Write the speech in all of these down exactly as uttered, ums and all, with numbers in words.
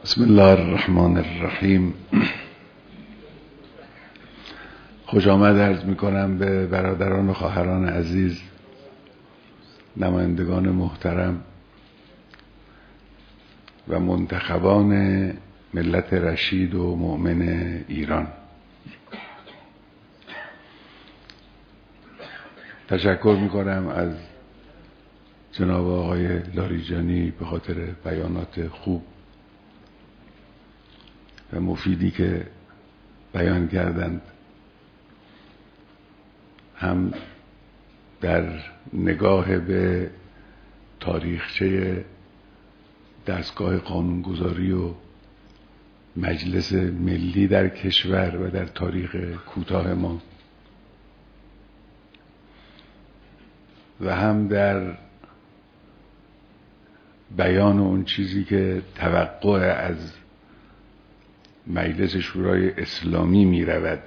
بسم الله الرحمن الرحیم. خوش آمد عرض می کنم به برادران و خواهران عزیز، نمایندگان محترم و منتخبان ملت رشید و مؤمن ایران. تشکر می کنم از جناب آقای لاریجانی به خاطر بیانات خوب و مفیدی که بیان کردند، هم در نگاه به تاریخچه دستگاه قانونگذاری و مجلس ملی در کشور و در تاریخ کوتاه ما، و هم در بیان اون چیزی که توقع از مجلس شورای اسلامی می رود.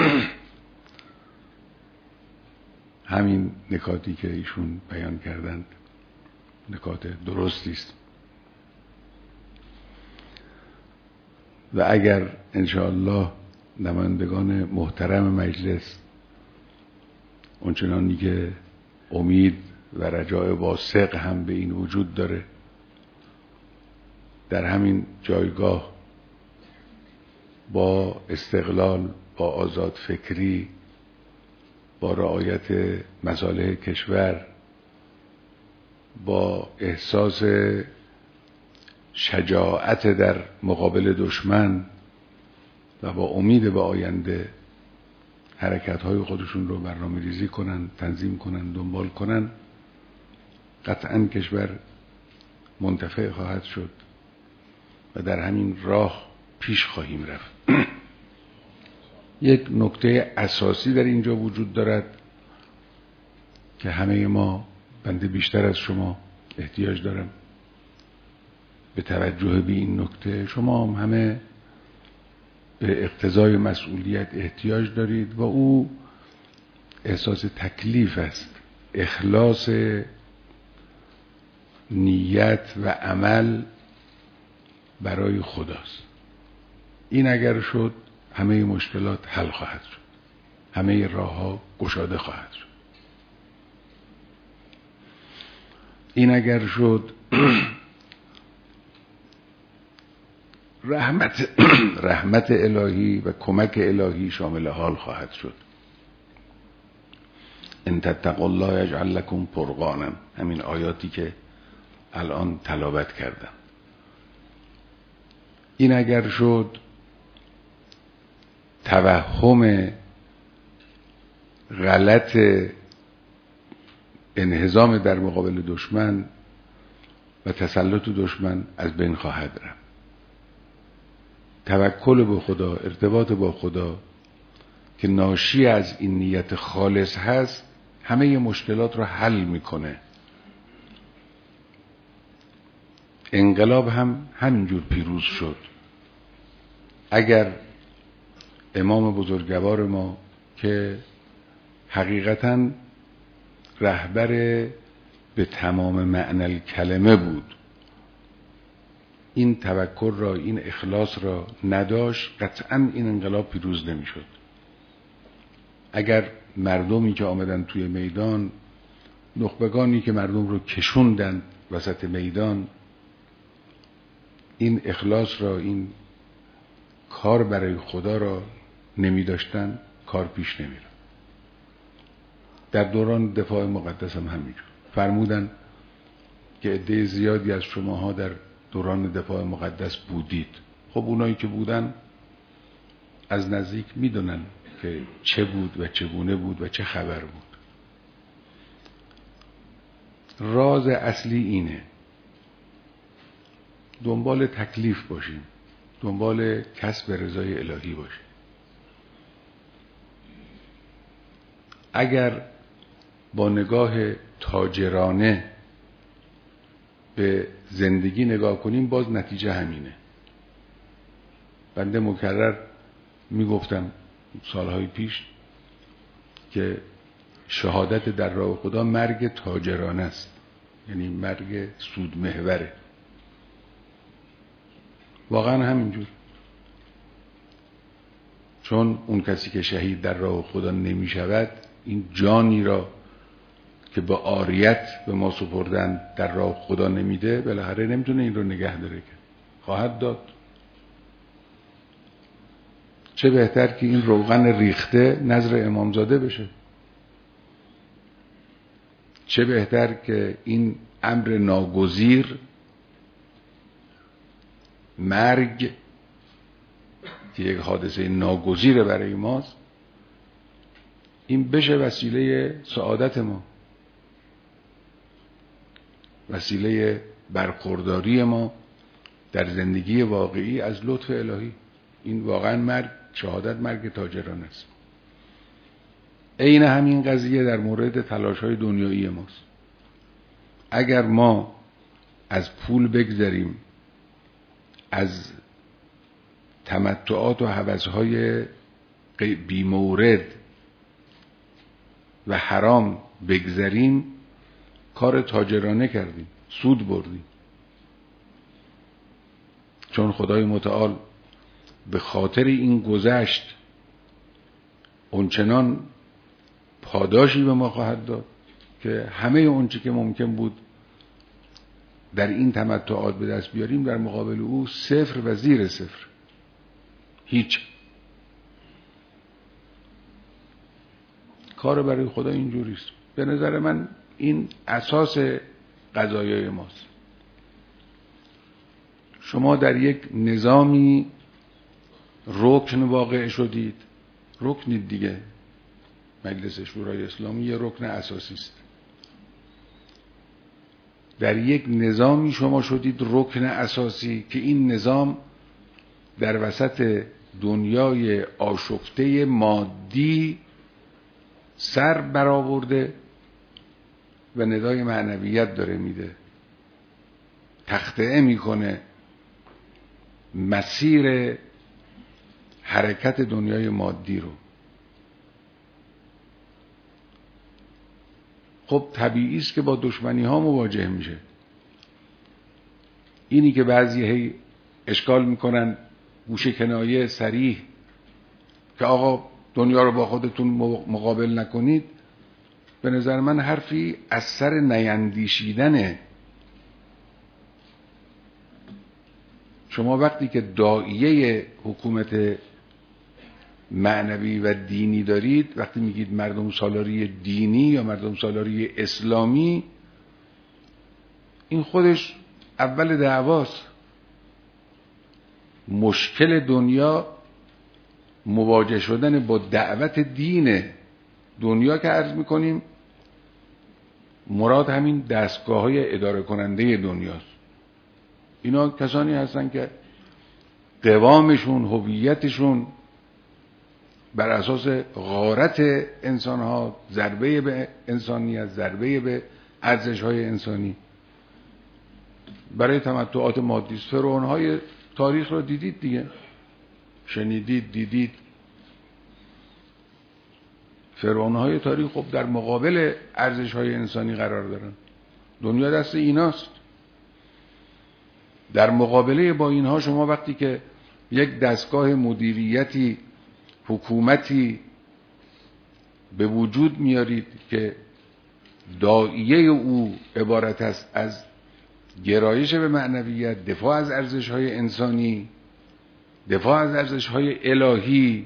همین نکاتی که ایشون بیان کردند نکات درستی است و اگر انشاءالله نمایندگان محترم مجلس اونچنانی که امید و رجای واسق هم به این وجود داره در همین جایگاه با استقلال، با آزاد فکری، با رعایت مصالح کشور، با احساس شجاعت در مقابل دشمن و با امید به آینده حرکت‌های خودشون رو برنامه‌ریزی کنن، تنظیم کنن، دنبال کنن، قطعاً کشور منتفع خواهد شد و در همین راه پیش خواهیم رفت. یک نکته اساسی در اینجا وجود دارد که همه ما، بنده بیشتر از شما احتیاج دارم به توجه به این نکته. شما هم همه به اقتضای مسئولیت احتیاج دارید و او احساس تکلیف است، اخلاص نیت و عمل برای خداست. این اگر شد همه مشکلات حل خواهد شد، همه راه ها گشاده خواهد شد. این اگر شد رحمت رحمت الهی و کمک الهی شامل حال خواهد شد. ان تتقوا الله یجعل لکم فرقانا، همین آیاتی که الان تلاوت کردم. این اگر شد توهم غلط انهزام در مقابل دشمن و تسلط دشمن از بین خواهد رفت. توکل به خدا، ارتباط با خدا که ناشی از این نیت خالص هست، همه مشکلات رو حل میکنه. انقلاب هم همینجور پیروز شد. اگر امام بزرگوار ما که حقیقتاً رهبر به تمام معنی کلمه بود، این توکل را، این اخلاص را نداشت، قطعاً این انقلاب پیروز نمی شد. اگر مردمی که آمدن توی میدان، نخبگانی که مردم رو کشوندن وسط میدان، این اخلاص را، این کار برای خدا را نمی داشتن، کار پیش نمی رفت. در دوران دفاع مقدس هم همینجور فرمودن که عده زیادی از شماها در دوران دفاع مقدس بودید. خب اونایی که بودن از نزدیک میدونن که چه بود و چگونه بود و چه خبر بود. راز اصلی اینه دنبال تکلیف باشیم، دنبال کسب رضای الهی باشیم. اگر با نگاه تاجرانه به زندگی نگاه کنیم، باز نتیجه همینه. بنده مکرر میگفتم سالهای پیش که شهادت در راه خدا مرگ تاجرانه است، یعنی مرگ سود محوره. واقعا همینجور. چون اون کسی که شهید در راه خدا نمی شود، این جانی را که به عاریت به ما سپردن در راه خدا نمیده، بالاخره نمیتونه این رو نگه داره که خواهد داد. چه بهتر که این روغن ریخته نظر امامزاده بشه، چه بهتر که این امر ناگزیر، مرگ که یک حادثه ناگزیر برای ماست، این بشه وسیله سعادت ما، وسیله برخورداری ما در زندگی واقعی از لطف الهی. این واقعا مرگ، شهادت مرگ تاجران است. عین همین قضیه در مورد تلاش‌های دنیایی ماست. اگر ما از پول بگذریم، از تمتعات و هوس‌های بی‌مورد و حرام بگذریم، کار تاجرانه کردیم، سود بردیم. چون خدای متعال به خاطر این گذشت اونچنان پاداشی به ما خواهد داد که همه اونچه که ممکن بود در این تمتعات به دست بیاریم، در مقابل او صفر و زیر صفر، هیچ. کار برای خدا اینجوریست. به نظر من این اساس قضایای ماست. شما در یک نظامی رکن واقع شدید، رکنید دیگه. مجلس شورای اسلامی یه رکن اساسی است. در یک نظامی شما شدید رکن اساسی که این نظام در وسط دنیای آشفته مادی سر برآورده و ندای معنویت داره میده، تخطئه میکنه مسیر حرکت دنیای مادی رو. خب طبیعی است که با دشمنی ها مواجه میشه. اینی که بعضی هی اشکال میکنن گوشه کنایه صریح که آقا دنیا رو با خودتون مقابل نکنید، به نظر من حرفی از سر نیندیشیدنه. شما وقتی که داعیه حکومت معنوی و دینی دارید، وقتی میگید مردم سالاری دینی یا مردم سالاری اسلامی، این خودش اول دعواست. مشکل دنیا مواجه شدن با دعوت دین دنیا که عرض میکنیم، مراد همین دستگاه های اداره کننده دنیاست. اینا کسانی هستن که قوامشون، هویتشون بر اساس غارت انسان ها، ضربه به انسانیت، ضربه به ارزش های انسانی برای تمتعات مادی است. فرعون های تاریخ رو دیدید دیگه، شنیدید، دیدید. فرعون های تاریخ خب در مقابل ارزش های انسانی قرار دارن. دنیا دست ایناست. در مقابله با اینها شما وقتی که یک دستگاه مدیریتی، حکومتی به وجود میارید که داعیه او عبارت است از گرایش به معنویت، دفاع از ارزش‌های انسانی، دفاع از ارزش‌های الهی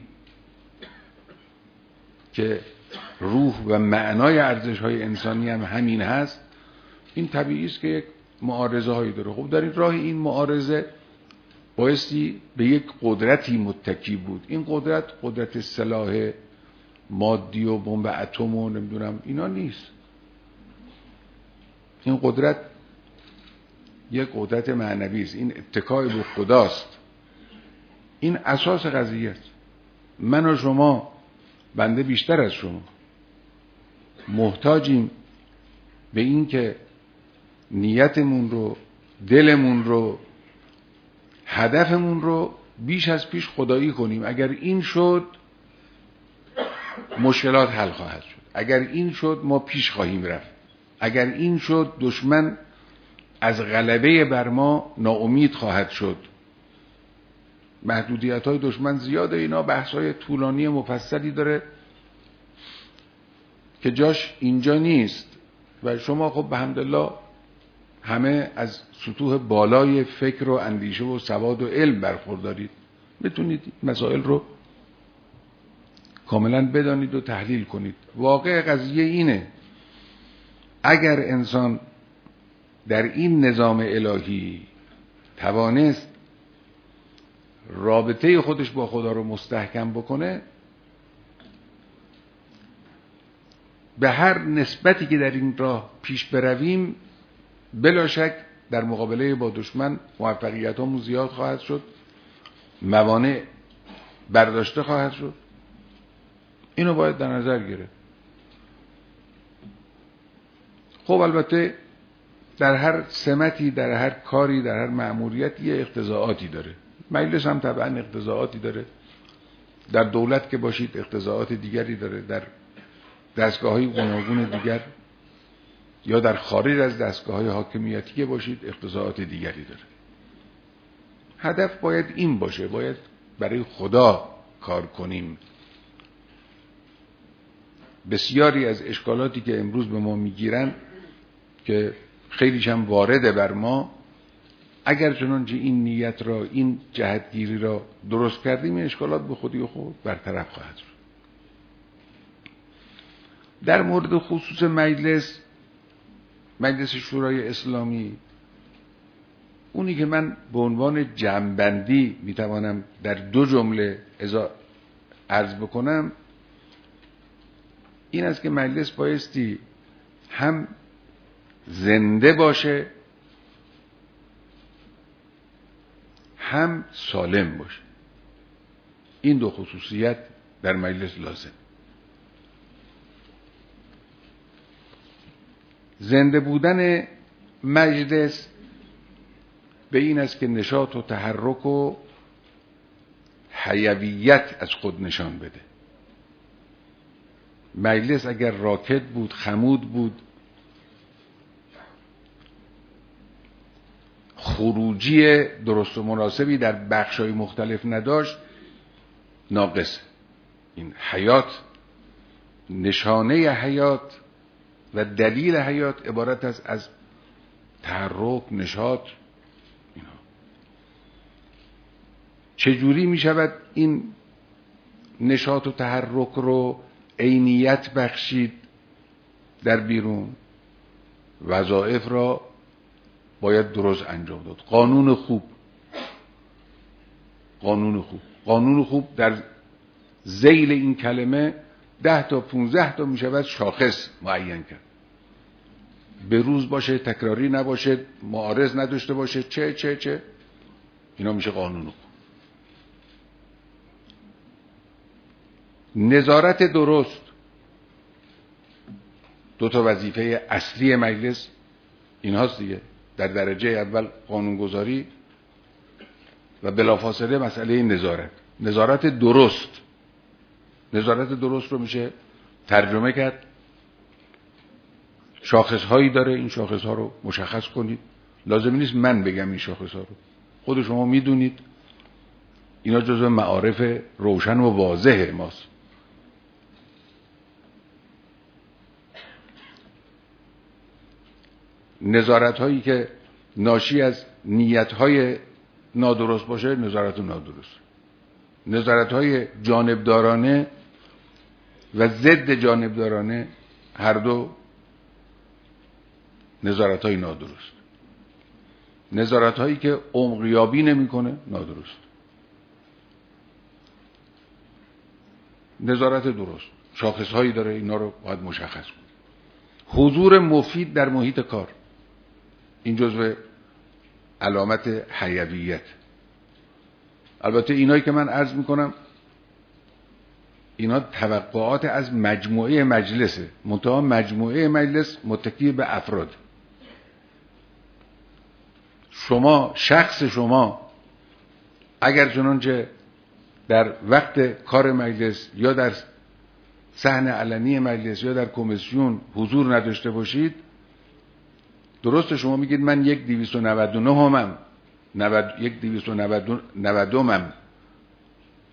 که روح و معنای ارزش‌های انسانی هم همین هست، این طبیعی است که یک معارضه هایی داره. خب در این راه این معارضه بایستی به یک قدرتی متکی بود. این قدرت قدرت سلاح مادی و بمب اتم و نمیدونم اینا نیست. این قدرت یک قدرت معنوی است. این اتکای به خداست. این اساس قضیه است. من و شما، بنده بیشتر از شما، محتاجیم به این که نیتمون رو، دلمون رو، هدفمون رو بیش از پیش خدایی کنیم. اگر این شد مشکلات حل خواهد شد. اگر این شد ما پیش خواهیم رفت. اگر این شد دشمن از غلبه بر ما ناامید خواهد شد. محدودیت های دشمن زیاده. اینا بحث های طولانی مفصلی داره که جاش اینجا نیست و شما خب به حمدالله همه از سطوح بالای فکر و اندیشه و سواد و علم برخوردارید، بتونید مسائل رو کاملا بدانید و تحلیل کنید. واقع قضیه اینه اگر انسان در این نظام الهی توانست رابطه خودش با خدا رو مستحکم بکنه، به هر نسبتی که در این راه پیش برویم بلا شک در مقابله با دشمن موفقیت همون زیاد خواهد شد، موانع برداشته خواهد شد. اینو باید در نظر گرفت. خب البته در هر سمتی، در هر کاری، در هر مأموریتی یه اقتضاعاتی داره. مجلس هم طبعا اقتضاعاتی داره. در دولت که باشید اقتضاعات دیگری داره، در دستگاه‌های گوناگون دیگر یا در خارج از دستگاه‌های حاکمیتی که باشید اقتضاعات دیگری داره. هدف باید این باشه، باید برای خدا کار کنیم. بسیاری از اشکالاتی که امروز به ما میگیرن که خیلیش هم وارده بر ما، اگر چنانچه این نیت را، این جهتگیری را درست کردیم، این اشکالات به خودی خود برطرف خواهد شد. در مورد خصوص مجلس مجلس شورای اسلامی، اونی که من به عنوان جمع‌بندی میتوانم در دو جمله عرض بکنم این است که مجلس بایستی هم زنده باشه هم سالم باشه. این دو خصوصیت در مجلس لازم. زنده بودن مجلس به این است که نشاط و تحرک و حیویت از خود نشان بده. مجلس اگر راکد بود، خمود بود، خروجی درست و مناسبی در بخش‌های مختلف نداشت، ناقص. این حیات، نشانه حیات و دلیل حیات عبارت است از تحرک، نشاط. اینا چجوری می شود این نشاط و تحرک رو عینیت بخشید در بیرون؟ وظایف را باید درست انجام داد. قانون خوب قانون خوب قانون خوب در ذیل این کلمه ده تا پونزده تا می شود شاخص معین کرد. به روز باشه، تکراری نباشه، معارض نداشته باشه، چه چه چه اینا میشه قانون خوب. نظارت درست، دو تا وظیفه اصلی مجلس این هاست دیگه. در درجه اول قانونگذاری و بلافاصله مسئله نظارت. نظارت درست نظارت درست رو میشه ترجمه کرد. شاخص هایی داره، این شاخص ها رو مشخص کنید. لازم نیست من بگم این شاخص ها رو، خود شما میدونید. اینا جزو معارف روشن و واضح ماست. نظارت هایی که ناشی از نیت های نادرست باشه، نظارت نادرست. نظارت های جانبدارانه و ضد جانبدارانه، هر دو نظارت های نادرست. نظارت هایی که عمقیابی نمی کنه، نادرست. نظارت درست شاخص هایی داره، اینا رو باید مشخص کن. حضور مفید در محیط کار، این جزو علامت حیویت. البته اینایی که من عرض میکنم اینا توقعات از مجموعه مجلسه، منتها مجموعه مجلس متکی به افراد. شما، شخص شما اگر چنانچه در وقت کار مجلس یا در صحن علنی مجلس یا در کمیسیون حضور نداشته باشید، درست شما میگید من یک دویست و نود و نه همم یک دویست و نود و دومم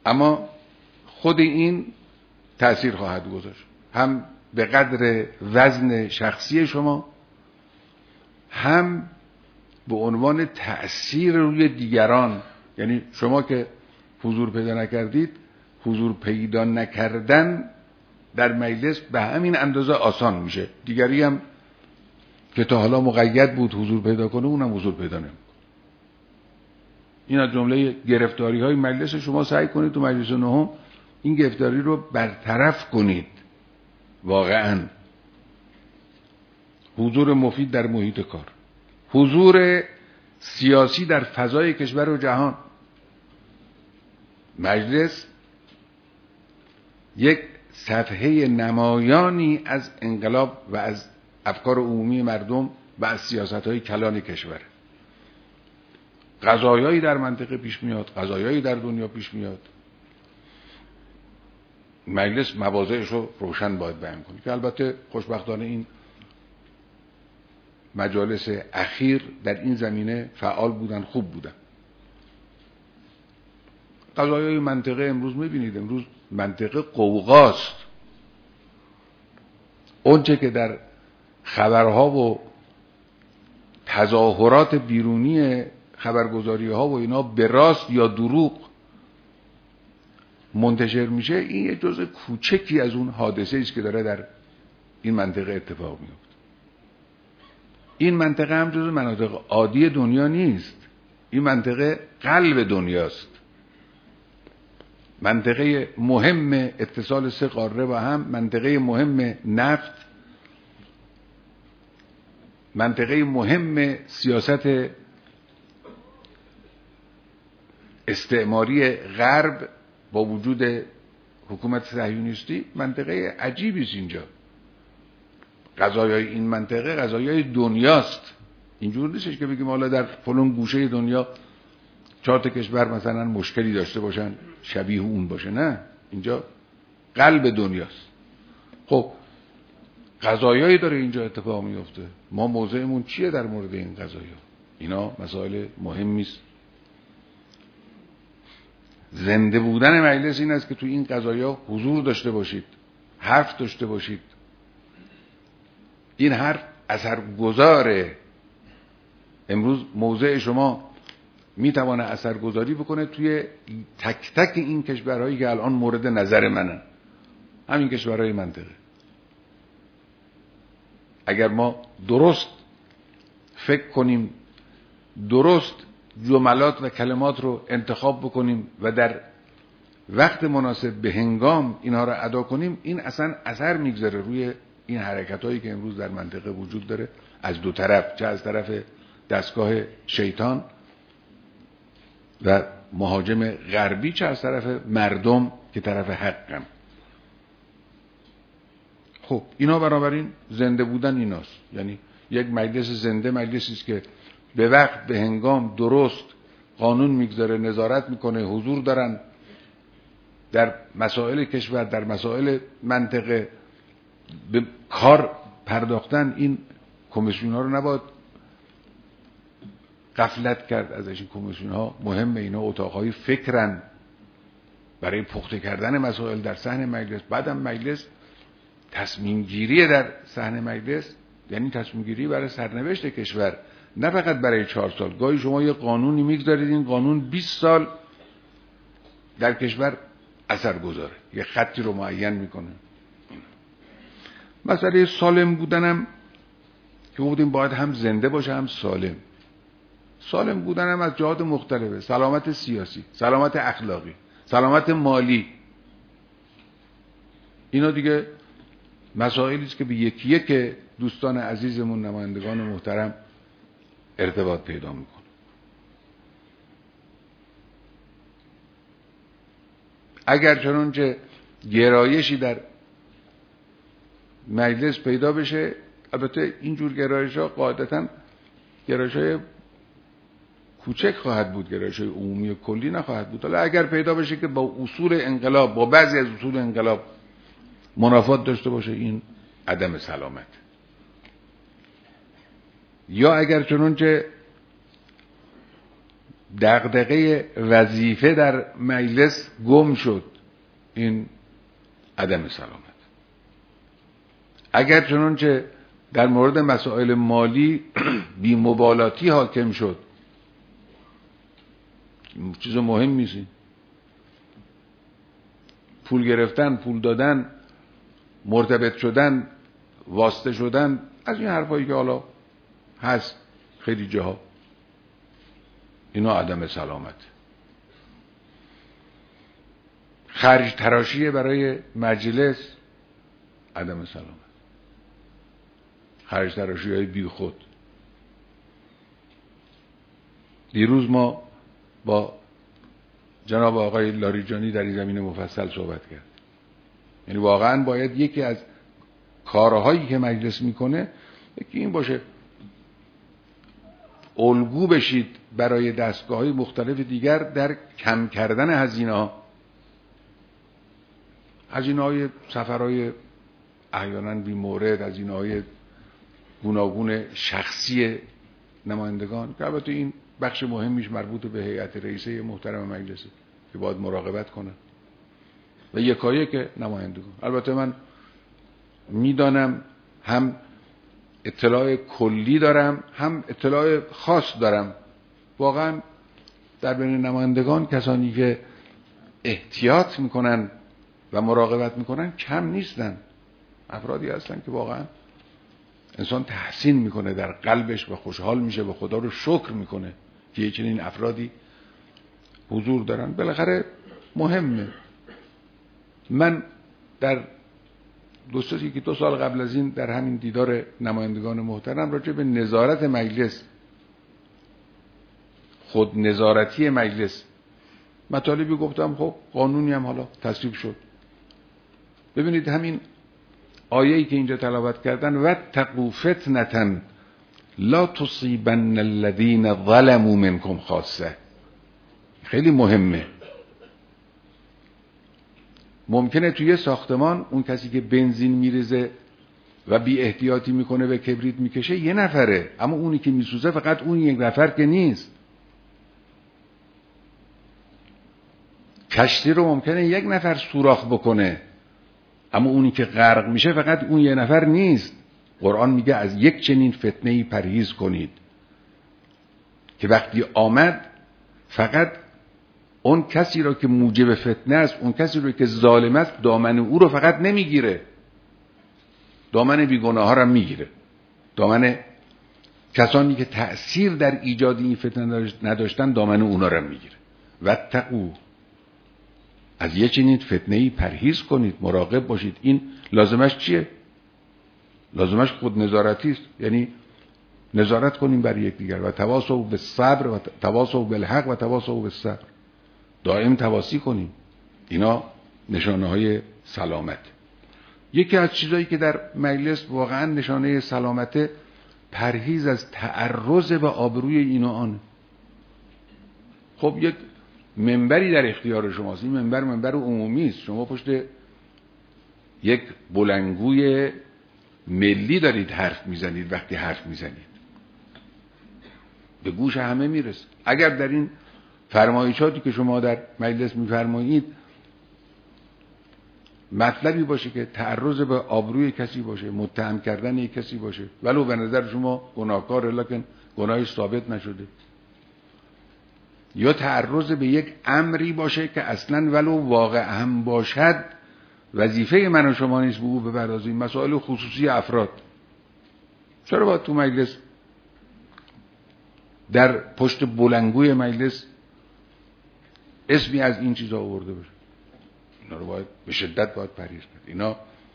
اما خود این تأثیر خواهد گذاشت، هم به قدر وزن شخصی شما، هم به عنوان تأثیر روی دیگران. یعنی شما که حضور پیدا نکردید، حضور پیدا نکردن در مجلس به همین اندازه آسان میشه. دیگری هم که تا حالا مقید بود حضور پیدا کنه، اونم حضور پیدا نمیکنه. این از جمله گرفتاری های مجلس. شما سعی کنید تو مجلس نهم این گرفتاری رو برطرف کنید. واقعا حضور مفید در محیط کار، حضور سیاسی در فضای کشور و جهان. مجلس یک صفحه نمایانی از انقلاب و از افکار عمومی مردم و از سیاست‌های کلان کشور. قضایایی در منطقه پیش میاد، قضایایی در دنیا پیش میاد. مجلس مواضعش رو روشن باید بیان کنه که البته خوشبختانه این مجالس اخیر در این زمینه فعال بودن، خوب بودن. قضایای منطقه امروز میبینید، امروز منطقه قوقاست. اونچه که در خبرها و تظاهرات بیرونی خبرگزاری ها و اینا به راست یا دروغ منتشر میشه، این یه جزء کوچکی از اون حادثه است که داره در این منطقه اتفاق میفته. این منطقه هم جزء مناطق عادی دنیا نیست. این منطقه قلب دنیاست، منطقه مهم اتصال سه قاره با هم، منطقه مهم نفت، منطقه مهم سیاست استعماری غرب با وجود حکومت صهیونیستی. منطقه عجیبی است اینجا. قضایای این منطقه قضایای دنیاست. اینجور نیستش که بگیم حالا در فلان گوشه دنیا چهار تا کشور مثلا مشکلی داشته باشن شبیه اون باشه. نه، اینجا قلب دنیاست. خب قضایایی داره اینجا اتفاق میفته. ما موضعمون چیه در مورد این قضایا؟ اینا مسائل مهمی است. زنده بودن مجلس این است که تو این قضایا حضور داشته باشید، حرف داشته باشید. این حرف اثرگذاره. امروز موضع شما میتوانه اثرگذاری بکنه توی تک تک این کشورهایی که الان مورد نظر منن، همین کشورهای منطقه. اگر ما درست فکر کنیم، درست جملات و کلمات رو انتخاب بکنیم و در وقت مناسب به هنگام اینها رو ادا کنیم، این اصلا اثر میگذاره روی این حرکتایی که امروز در منطقه وجود داره، از دو طرف، چه از طرف دستگاه شیطان و مهاجم غربی، چه از طرف مردم که طرف حقم. خب اینا بنابراین زنده بودن ایناست. یعنی یک مجلس زنده مجلسی است که به وقت به هنگام درست قانون میگذاره، نظارت میکنه، حضور دارن در مسائل کشور، در مسائل منطقه به کار پرداختن. این کمیسیون ها رو نباید غفلت کرد ازش. این کمیسیون ها مهمه، اینا اتاقهای فکرن برای پخته کردن مسائل در صحن مجلس. بعدم مجلس تصمیم گیری در صحن مجلس یعنی تصمیم گیری برای سرنوشت کشور، نه فقط برای چهار سال. گاهی شما یه قانونی میگذارید، این قانون بیست سال در کشور اثر گذاره، یه خطی رو معین میکنه. مسئله سالم بودنم که بودیم باید هم زنده باشه هم سالم. سالم بودنم از جهات مختلفه: سلامت سیاسی، سلامت اخلاقی، سلامت مالی. اینا دیگه مسائلی است که به یکی یک دوستان عزیزمون، نمایندگان محترم ارتباط پیدا میکنه. اگر چنانچه گرایشی در مجلس پیدا بشه، البته اینجور گرایش ها قاعدتا گرایش های کوچک خواهد بود، گرایش های عمومی و کلی نخواهد بود. حالا اگر پیدا بشه که با اصول انقلاب، با بعضی از اصول انقلاب منافات داشته باشه، این عدم سلامت. یا اگر چنانچه دغدغه وظیفه در مجلس گم شد، این عدم سلامت. اگر چنانچه در مورد مسائل مالی بی مبالاتی حاکم شد، چیز مهم نیست، پول گرفتن، پول دادن، مرتبط شدن، واسطه شدن، از این حرفایی که حالا هست خیلی جاها، اینا عدم سلامت. خرج تراشی برای مجلس، عدم سلامت. خرج تراشی های بی خود. دیروز ما با جناب آقای لاریجانی در این زمینه مفصل صحبت کرد. یعنی واقعا باید یکی از کارهایی که مجلس میکنه یکی این باشه، الگو بشید برای دستگاه‌های مختلف دیگر در کم کردن هزینه‌ها. هزینه‌های سفرهای احیانا بی مورد، هزینه‌های گوناگون شخصی نمایندگان، که البته این بخش مهمیش مربوط به هیئت رئیسه محترم مجلسه که باید مراقبت کنه و یکایک که نمایندگان. البته من میدانم هم اطلاع کلی دارم هم اطلاع خاص دارم. واقعا در بین نمایندگان کسانی که احتیاط میکنن و مراقبت میکنن کم نیستن. افرادی هستن که واقعا انسان تحسین میکنه در قلبش و خوشحال میشه و خدا رو شکر میکنه که یه چنین افرادی حضور دارن. بالاخره مهمه. من در دو سه که دو سال قبل از این در همین دیدار نمایندگان محترم راجع به نظارت مجلس، خود نظارتی مجلس مطالبی گفتم. خب قانونی هم حالا تصویب شد. ببینید همین آیه‌ای که اینجا تلاوت کردن، واتقوا فتنة لا تصیبن الذین ظلموا منکم خاصه، خیلی مهمه. ممکنه توی ساختمان اون کسی که بنزین میریزه و بی احتیاطی میکنه به کبریت میکشه یه نفره، اما اونی که میسوزه فقط اون یک نفر که نیست. کشتی رو ممکنه یک نفر سوراخ بکنه، اما اونی که غرق میشه فقط اون یه نفر نیست. قرآن میگه از یک چنین فتنه‌ای پرهیز کنید که وقتی آمد فقط اون کسی رو که موجب فتنه است، اون کسی رو که ظالم است، دامن او رو فقط نمیگیره، دامن بیگناه ها رو میگیره، دامن کسانی که تأثیر در ایجاد این فتنه نداشتن دامن اونا رو میگیره. واتقوا، از یه چنین فتنه‌ای پرهیز کنید، مراقب باشید. این لازمش چیه؟ لازمش خود نظارتی است، یعنی نظارت کنیم بر یکدیگر. و تواصوا بالصبر و تواصوا بالحق و تواصوا بالصبر، دائم تواصی کنیم. اینا نشانه های سلامت. یکی از چیزایی که در مجلس واقعا نشانه سلامت، پرهیز از تعرض به آبروی این و آن. خب یک منبری در اختیار شماست، این منبر منبر عمومی است، شما پشت یک بلندگوی ملی دارید حرف میزنید. وقتی حرف میزنید به گوش همه میرسه. اگر در این فرمایشاتی که شما در مجلس میفرمایید مطلبی باشه که تعرض به آبروی کسی باشه، متهم کردن یک کسی باشه، ولو به نظر شما گناهکاره لکن گناهش ثابت نشده، یا تعرض به یک امری باشه که اصلا ولو واقع هم باشد وظیفه من و شما نیست به او بپردازیم، مسائل خصوصی افراد، چرا باید تو مجلس در پشت بلندگوی مجلس اسمی از این چیزا آورده بشه؟ اینا رو باید به شدت باید پرهیز کرد. اینا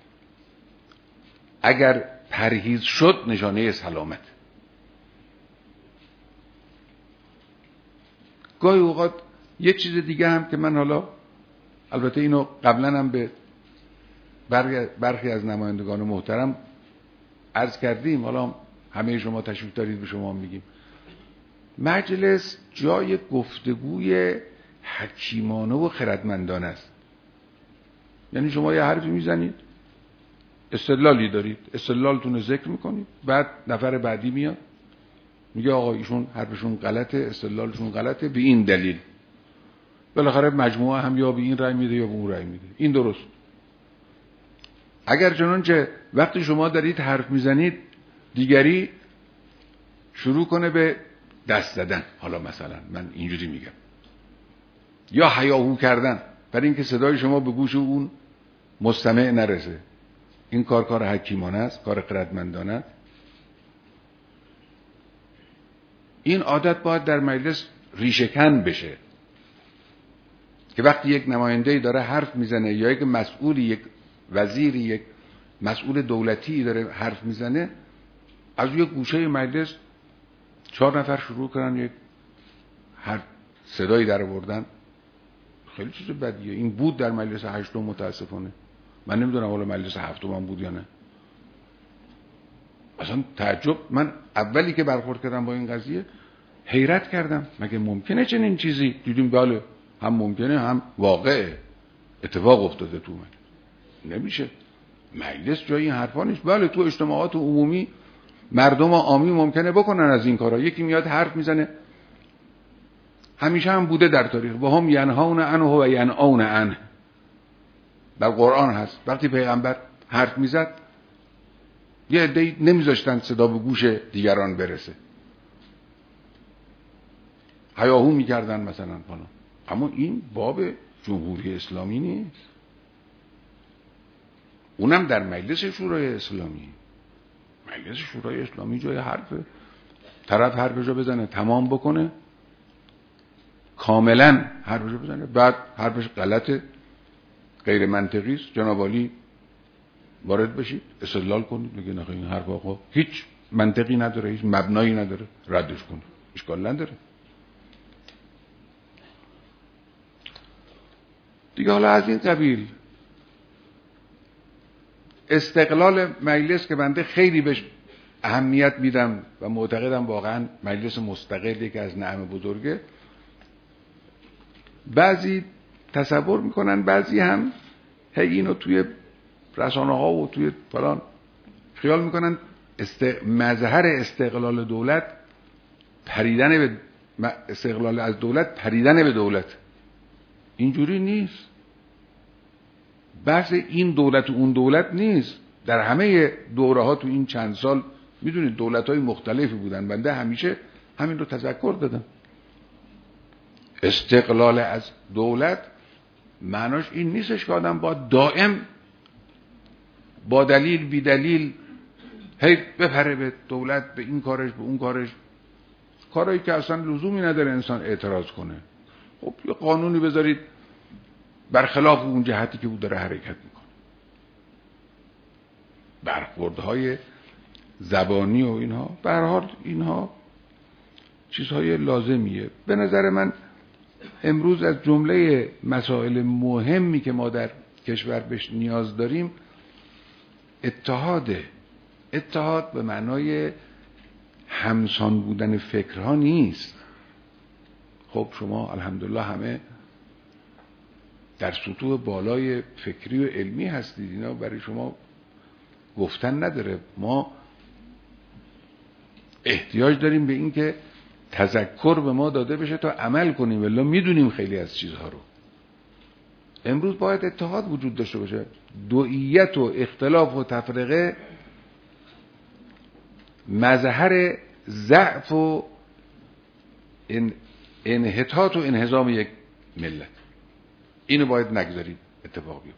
اگر پرهیز شد نشانه سلامت. گاهی اوقات یه چیز دیگه هم که من حالا البته اینو قبلا هم به برخی از نمایندگان محترم عرض کردیم، حالا همه شما تشریف دارید به شما میگیم، مجلس جای گفتگوی حکیمانه و خردمندانه است. یعنی شما یه حرفی میزنید، استدلالی دارید، استدلالتون رو ذکر میکنید، بعد نفر بعدی میاد میگه آقا ایشون حرفشون غلطه، استدلالشون غلطه به این دلیل. بالاخره مجموعه هم یا به این رأی میده یا به اون رأی میده. این درست. اگر چنانچه وقتی شما دارید حرف میزنید دیگری شروع کنه به دست زدن، حالا مثلا من اینجوری میگم، یا هیاهو کردن برای اینکه صدای شما به گوش اون مستمع نرسه، این کار کار حکیمانه است، کار خردمندانه است. این عادت باید در مجلس ریشه‌کن بشه که وقتی یک نماینده‌ای داره حرف میزنه یا یک مسئولی، یک وزیری، یک مسئول دولتی داره حرف میزنه، از یک گوشه مجلس چهار نفر شروع کنن یک هر صدایی در آوردن، خیلی چیز بدیه. این بود در مجلس هشتم متاسفانه. من نمیدونم حالا مجلس هفتم هم بود یا نه. اصلا تعجب، من اولی که برخورد کردم با این قضیه حیرت کردم، مگه ممکنه چنین چیزی؟ دیدیم بله، هم ممکنه هم واقعه، اتفاق افتاده تو من. نمیشه مجلس جای این حرفا نیست. بله تو اجتماعات عمومی مردم عامی ممکنه بکنن از این کارا. یکی میاد حرف میزنه، همیشه هم بوده در تاریخ، و هم ینهون عنه و ینأون عنه، در قرآن هست. وقتی پیغمبر حرف میزد یه عده‌ای نمیذاشتن صدا به گوش دیگران برسه، هیاهو میکردن مثلا فلان. اما این باب جمهوری اسلامی نیست، اونم در مجلس شورای اسلامی. مجلس شورای اسلامی جای حرفه، طرف حرفشو بزنه تمام بکنه، کاملا حرفشو بزنه، بعد حرفش غلطه، غیر منطقی است، جناب عالی وارد بشید استدلال کنید، بگید نه این حرف آقا هیچ منطقی نداره، هیچ مبنایی نداره، ردش کنید، اشکال نداره دیگه. حالا از این قبیل استقلال مجلس که بنده خیلی بهش اهمیت میدم و معتقدم واقعا مجلس مستقلی که از نعم بزرگه، بعضی تصور میکنن، بعضی هم هی اینو توی رسانه ها و توی فلان خیال میکنن است... مظهر استقلال دولت پریدن به استقلال از دولت پریدن به دولت. اینجوری نیست. بحث این دولت و اون دولت نیست. در همه دوره ها تو این چند سال میدونید دولت های مختلفی بودن، بنده همیشه همین رو تذکر دادم. استقلال از دولت معناش این نیستش که آدم با دائم با دلیل بی دلیل هی بپره به دولت، به این کارش به اون کارش، کارهایی که اصلا لزومی نداره انسان اعتراض کنه. خب یه قانونی بذارید برخلاف اون جهتی که او داره حرکت میکنه. برخوردهای زبانی و اینها به هر حال اینها چیزهای لازمیه. به نظر من امروز از جمله مسائل مهمی که ما در کشور بهش نیاز داریم اتحاده. اتحاد به معنای همسان بودن فکرها نیست. خب شما الحمدلله همه در سطوح بالای فکری و علمی هستید، اینا برای شما گفتن نداره. ما احتیاج داریم به این که تذکر به ما داده بشه تا عمل کنیم، ولی میدونیم خیلی از چیزها رو. امروز باید اتحاد وجود داشته باشه. دوئیت و اختلاف و تفرقه مظهر ضعف و انحطاط و انهزام یک ملت. اینو باید نگذارید اتفاق بیفته.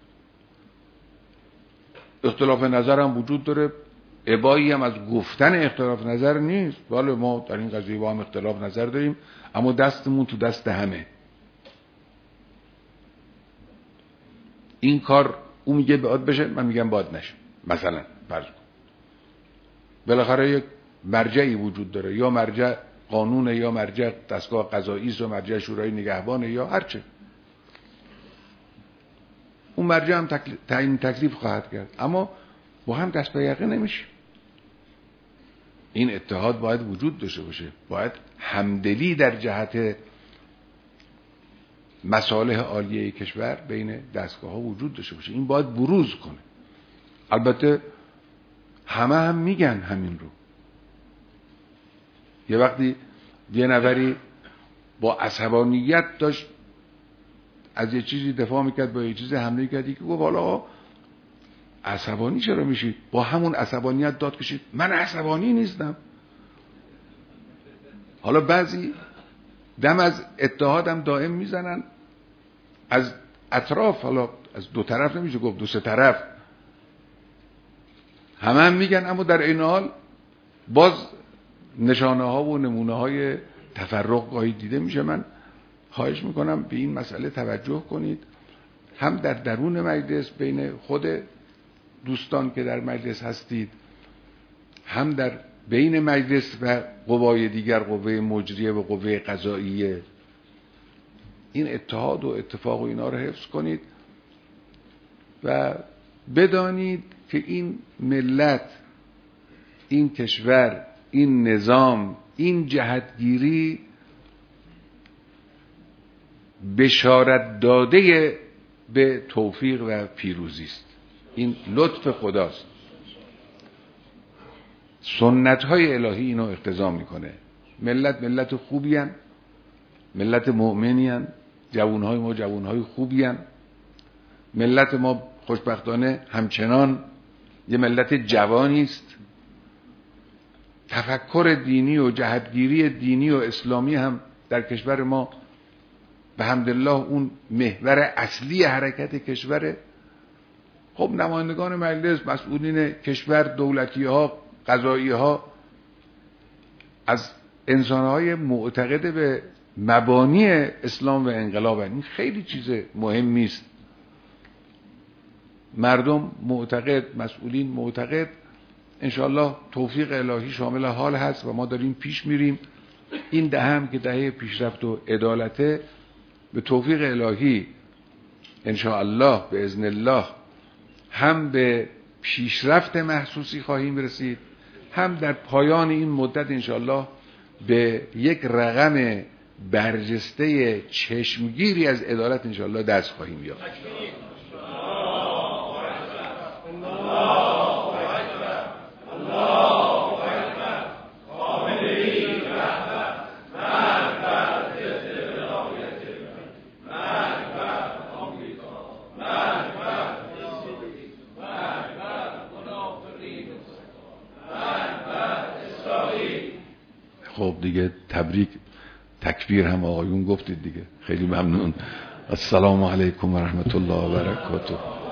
اختلاف نظر هم وجود داره، ابایی هم از گفتن اختلاف نظر نیست. بله ما در این قضیه با هم اختلاف نظر داریم، اما دستمون تو دست همه. این کار او میگه باید بشه، من میگم باید نشه. مثلا فرض کن بالاخره یک مرجعی وجود داره، یا مرجع قانونه، یا مرجع دستگاه قضایی است، یا مرجع شورای نگهبانه، یا هرچه. اون مرجع هم تعیین تکلیف خواهد کرد، اما با هم دست به یقه نمیشه. این اتحاد باید وجود داشته باشه، باید همدلی در جهت مصالح عالیه کشور بین دستگاه ها وجود داشته باشه. این باید بروز کنه. البته همه هم میگن همین رو، یه وقتی یه نفری با عصبانیت داشت از یه چیزی دفاع میکرد، با یه چیزی حمله کردی که گفت حالا عصبانی چرا میشی؟ با همون عصبانیت داد کشید من عصبانی نیستم. حالا بعضی دم از اتحادم دائم میزنن از اطراف، حالا از دو طرف نمیشه گفت، دو سه طرف همه هم میگن، اما در این حال باز نشانه ها و نمونه های تفرق گاهی دیده میشه. من خواهش میکنم به این مسئله توجه کنید، هم در درون مجلس بین خود دوستان که در مجلس هستید، هم در بین مجلس و قوای دیگر، قوه مجریه و قوه قضاییه، این اتحاد و اتفاق و اینا رو حفظ کنید و بدانید که این ملت، این کشور، این نظام، این جهتگیری بشارت داده به توفیق و پیروزی است. این لطف خداست. سنت های الهی اینو اقتضا میکنه. ملت ملت خوبی هن، ملت مؤمنی هن، جوان های ما جوان های خوبی هن. ملت ما خوشبختانه همچنان یه ملت جوانی است. تفکر دینی و جهتگیری دینی و اسلامی هم در کشور ما به حمدالله اون محور اصلی حرکت کشوره. خب نمایندگان مجلس، مسئولین کشور، دولتی ها، قضایی ها از انسان های معتقد به مبانی اسلام و انقلاب، این خیلی چیز مهمی است. مردم معتقد، مسئولین معتقد، انشاءالله توفیق الهی شامل حال هست و ما داریم پیش میریم. این دهه هم که دهه پیشرفت و عدالته، به توفیق الهی انشاءالله به اذن الله هم به پیشرفت محسوسی خواهیم رسید، هم در پایان این مدت انشاءالله به یک رقم برجسته چشمگیری از عدالت انشاءالله دست خواهیم یافت. خب دیگه تبریک، تکبیر هم آقایون گفتید دیگه، خیلی ممنون. السلام علیکم و رحمت الله و برکاته.